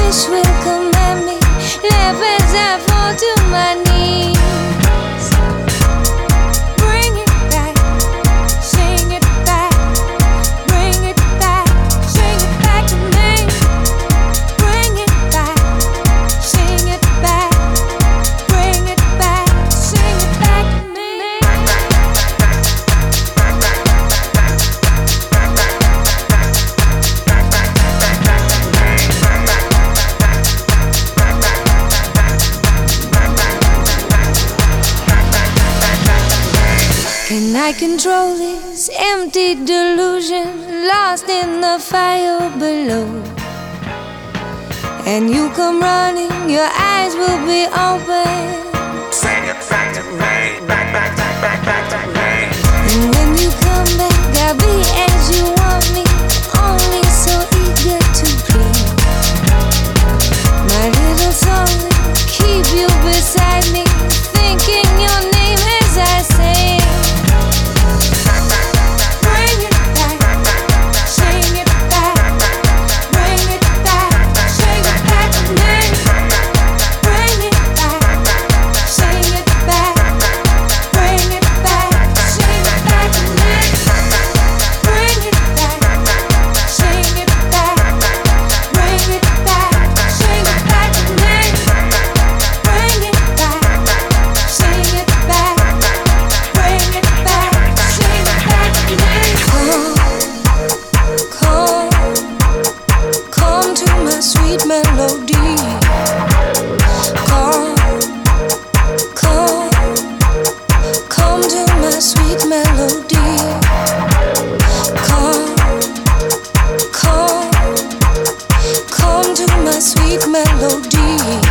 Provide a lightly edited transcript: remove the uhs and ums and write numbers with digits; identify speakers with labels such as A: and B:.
A: wish will come at me, laugh as I fall to my knees. Bring it back, sing it back, bring it back, sing it back to me. Bring it back, sing it back, bring it back, sing it back to me. Can I control this empty delusion, lost in the fire below? And you come running, your eyes will be open.
B: Sing it back to me, back to me.
A: And when you come back, I'll be as you want me, only so eager to please. My little song will keep you beside me, thinking your name as I sing. Bring it back, sing it back, bring it back, sing it back to me. Bring it back, sing it back, bring it back, sing it back to me. Bring it back, sing it back, bring it back, sing it back to me. Bring it back, sing it back, bring it back, sing it back to me. Come to my sweet melody. Come to my sweet melody. Come to my sweet melody.